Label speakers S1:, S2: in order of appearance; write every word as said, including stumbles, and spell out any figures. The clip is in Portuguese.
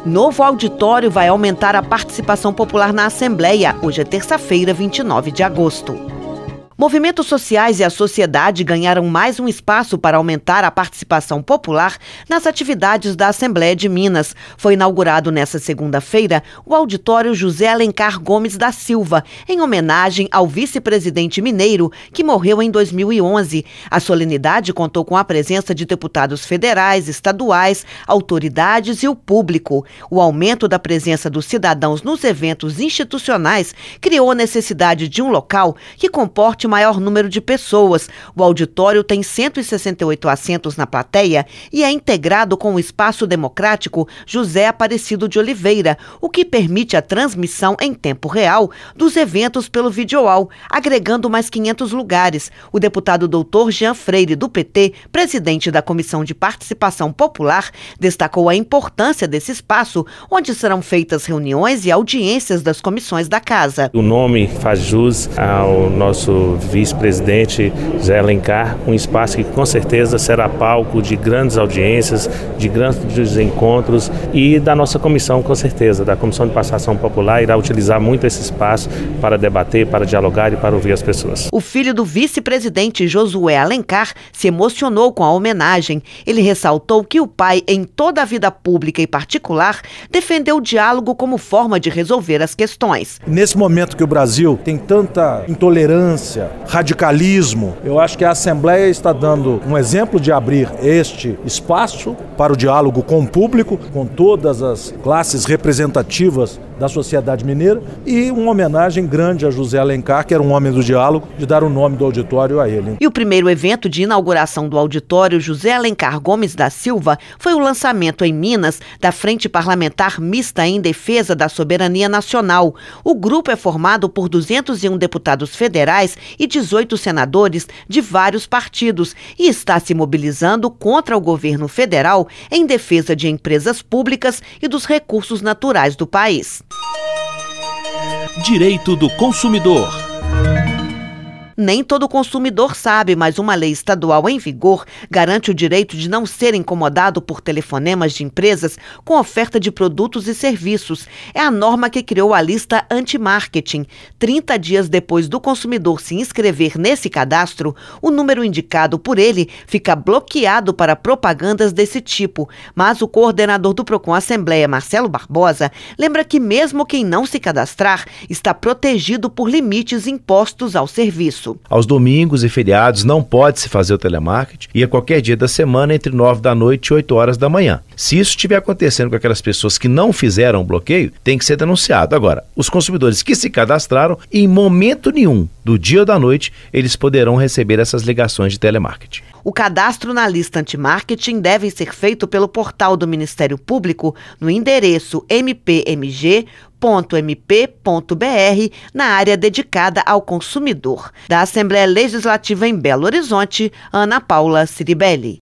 S1: Novo auditório vai aumentar a participação popular na Assembleia. Hoje é terça-feira, vinte e nove de agosto. Movimentos sociais e a sociedade ganharam mais um espaço para aumentar a participação popular nas atividades da Assembleia de Minas. Foi inaugurado nesta segunda-feira o auditório José Alencar Gomes da Silva, em homenagem ao vice-presidente mineiro que morreu em dois mil e onze. A solenidade contou com a presença de deputados federais, estaduais, autoridades e o público. O aumento da presença dos cidadãos nos eventos institucionais criou a necessidade de um local que comporte maior número de pessoas. O auditório tem cento e sessenta e oito assentos na plateia e é integrado com o Espaço Democrático José Aparecido de Oliveira, o que permite a transmissão em tempo real dos eventos pelo videowall, agregando mais quinhentos lugares. O deputado doutor Jean Freire, do P T, presidente da Comissão de Participação Popular, destacou a importância desse espaço, onde serão feitas reuniões e audiências das comissões da Casa.
S2: O nome faz jus ao nosso vice-presidente José Alencar, um espaço que com certeza será palco de grandes audiências, de grandes encontros, e da nossa comissão, com certeza, da Comissão de Participação Popular, irá utilizar muito esse espaço para debater, para dialogar e para ouvir as pessoas.
S1: O filho do vice-presidente Josué Alencar se emocionou com a homenagem. Ele ressaltou que o pai, em toda a vida pública e particular, defendeu o diálogo como forma de resolver as questões.
S3: Nesse momento que o Brasil tem tanta intolerância, radicalismo, eu acho que a Assembleia está dando um exemplo de abrir este espaço para o diálogo com o público, com todas as classes representativas da sociedade mineira, e uma homenagem grande a José Alencar, que era um homem do diálogo, de dar o nome do auditório a ele.
S1: E o primeiro evento de inauguração do auditório José Alencar Gomes da Silva foi o lançamento em Minas da Frente Parlamentar Mista em Defesa da Soberania Nacional. O grupo é formado por duzentos e um deputados federais e dezoito senadores de vários partidos e está se mobilizando contra o governo federal em defesa de empresas públicas e dos recursos naturais do país.
S4: Direito do consumidor.
S1: Nem todo consumidor sabe, mas uma lei estadual em vigor garante o direito de não ser incomodado por telefonemas de empresas com oferta de produtos e serviços. É a norma que criou a lista anti-marketing. trinta dias depois do consumidor se inscrever nesse cadastro, o número indicado por ele fica bloqueado para propagandas desse tipo. Mas o coordenador do Procon Assembleia, Marcelo Barbosa, lembra que mesmo quem não se cadastrar está protegido por limites impostos ao serviço.
S5: Aos domingos e feriados não pode-se fazer o telemarketing e a qualquer dia da semana entre nove da noite e oito horas da manhã. Se isso estiver acontecendo com aquelas pessoas que não fizeram o bloqueio, tem que ser denunciado. Agora, os consumidores que se cadastraram, em momento nenhum do dia ou da noite, eles poderão receber essas ligações de telemarketing.
S1: O cadastro na lista antimarketing deve ser feito pelo portal do Ministério Público no endereço m p m g ponto m p ponto b r na área dedicada ao consumidor. Da Assembleia Legislativa em Belo Horizonte, Ana Paula Ciribelli.